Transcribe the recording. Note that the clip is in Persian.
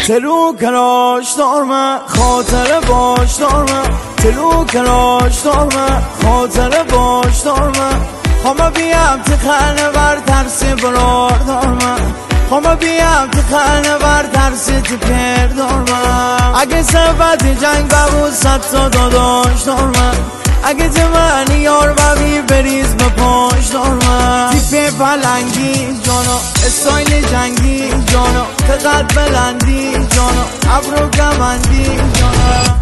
تلو کلاش دارم خاطر باش دارم تلو کلاش دارم خاطر باش دارم خواهم بیم تخنه بر ترس برار دارم خواهم بیم تخنه بر ترس تپر دارم اگه سبت جنگ ببود 100 تا داداش دارم اگه جمعنی یار ببی بریز به پاش دارم تیپ پلنگی جانا استایل جنگی جانا قد بلندی جانا ابرو گمندی جانا